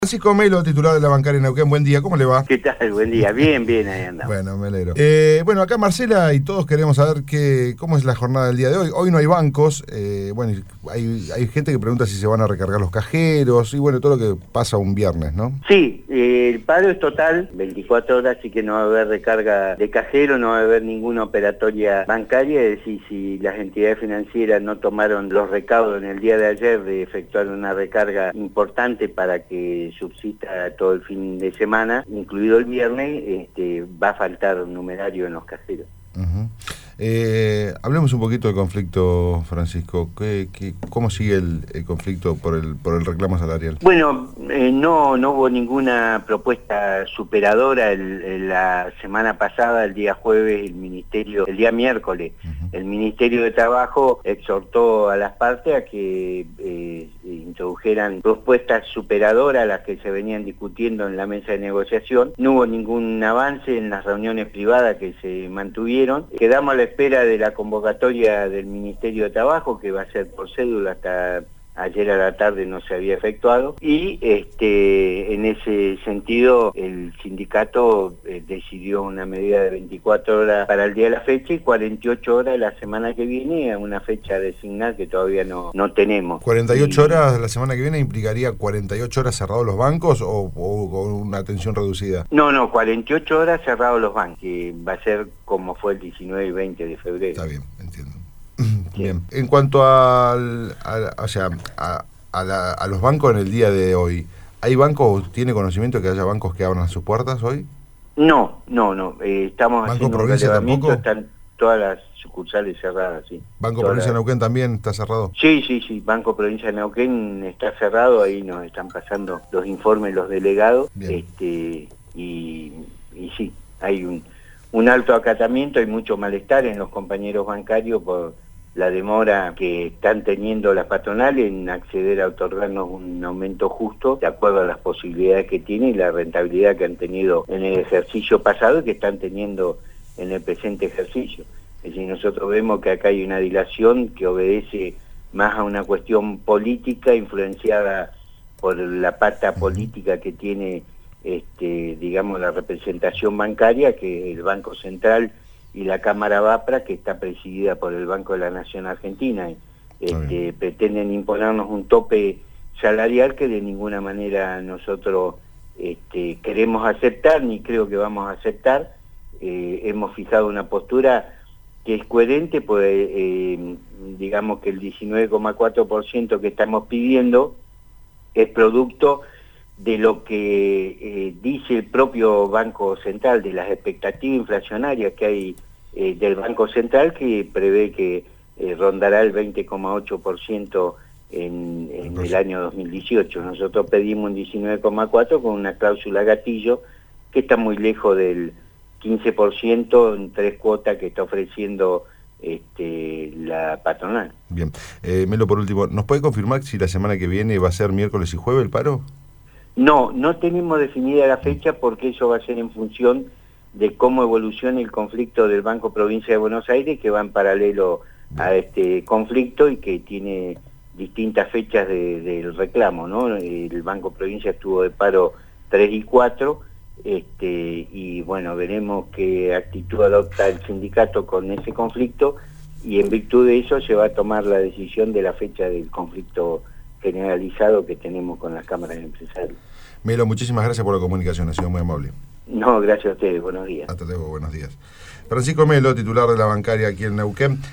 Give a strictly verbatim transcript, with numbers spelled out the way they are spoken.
Francisco Melo, titular de la bancaria en Neuquén, buen día, ¿cómo le va? ¿Qué tal? Buen día, bien, bien, ahí andamos. Bueno, me alegro. Eh, bueno, acá Marcela y todos queremos saber qué, cómo es la jornada del día de hoy. Hoy no hay bancos, eh, bueno, hay, hay gente que pregunta si se van a recargar los cajeros y bueno, todo lo que pasa un viernes, ¿no? Sí, eh, el paro es total, veinticuatro horas, así que no va a haber recarga de cajero, no va a haber ninguna operatoria bancaria, es decir, si las entidades financieras no tomaron los recaudos en el día de ayer de efectuar una recarga importante para que subsista todo el fin de semana, incluido el viernes, este, va a faltar un numerario en los cajeros. Uh-huh. Eh, hablemos un poquito del conflicto, Francisco. ¿Qué, qué, ¿Cómo sigue el, el conflicto por el, por el reclamo salarial? Bueno, eh, no, no hubo ninguna propuesta superadora. El, el, la semana pasada, el día jueves, el Ministerio, el día miércoles, uh-huh. el Ministerio de Trabajo exhortó a las partes a que eh, introdujeran propuestas superadoras a las que se venían discutiendo en la mesa de negociación. No hubo ningún avance en las reuniones privadas que se mantuvieron. Quedamos a la espera de la convocatoria del Ministerio de Trabajo, que va a ser por cédula, hasta ayer a la tarde no se había efectuado, y este, en ese sentido el sindicato eh, decidió una medida de veinticuatro horas para el día de la fecha y cuarenta y ocho horas la semana que viene, a una fecha designada que todavía no, no tenemos. ¿cuarenta y ocho y... horas la semana que viene implicaría cuarenta y ocho horas cerrados los bancos o, o con una atención reducida? No, no, cuarenta y ocho horas cerrados los bancos, que va a ser como fue el diecinueve y veinte de febrero. Está bien, entiendo. Bien. En cuanto al, a, o sea, a, a, la, a los bancos en el día de hoy, ¿hay bancos, tiene conocimiento de que haya bancos que abran sus puertas hoy? No, no, no. Eh, estamos ¿Banco haciendo Provincia un relevamiento, tampoco? Están todas las sucursales cerradas, sí. ¿Banco todas Provincia de las... Neuquén también está cerrado? Sí, sí, sí. Banco Provincia de Neuquén está cerrado, ahí nos están pasando los informes los delegados. Bien. Este y, y sí, hay un, un alto acatamiento, hay mucho malestar en los compañeros bancarios por la demora que están teniendo las patronales en acceder a otorgarnos un aumento justo de acuerdo a las posibilidades que tiene y la rentabilidad que han tenido en el ejercicio pasado y que están teniendo en el presente ejercicio. Es decir, nosotros vemos que acá hay una dilación que obedece más a una cuestión política influenciada por la pata política que tiene, este, digamos, la representación bancaria, que el Banco Central y la Cámara Vapra, que está presidida por el Banco de la Nación Argentina. Este, pretenden imponernos un tope salarial que de ninguna manera nosotros este, queremos aceptar, ni creo que vamos a aceptar. Eh, hemos fijado una postura que es coherente, pues eh, digamos que el diecinueve coma cuatro por ciento que estamos pidiendo es producto de lo que eh, dice el propio Banco Central, de las expectativas inflacionarias que hay eh, del Banco Central, que prevé que eh, rondará el veinte coma ocho por ciento en, en el año dos mil dieciocho. Nosotros pedimos un diecinueve coma cuatro por ciento con una cláusula gatillo que está muy lejos del quince por ciento en tres cuotas que está ofreciendo este, la patronal. Bien. Eh, Melo, por último, ¿nos puede confirmar si la semana que viene va a ser miércoles y jueves el paro? No, no tenemos definida la fecha porque eso va a ser en función de cómo evolucione el conflicto del Banco Provincia de Buenos Aires, que va en paralelo a este conflicto y que tiene distintas fechas de, del reclamo, ¿no? El Banco Provincia estuvo de paro tres y cuatro, este, y bueno, veremos qué actitud adopta el sindicato con ese conflicto y en virtud de eso se va a tomar la decisión de la fecha del conflicto generalizado que tenemos con las cámaras de empresarios. Melo, muchísimas gracias por la comunicación, ha sido muy amable. No, gracias a ustedes, buenos días. Hasta luego, buenos días. Francisco Melo, titular de la bancaria aquí en Neuquén.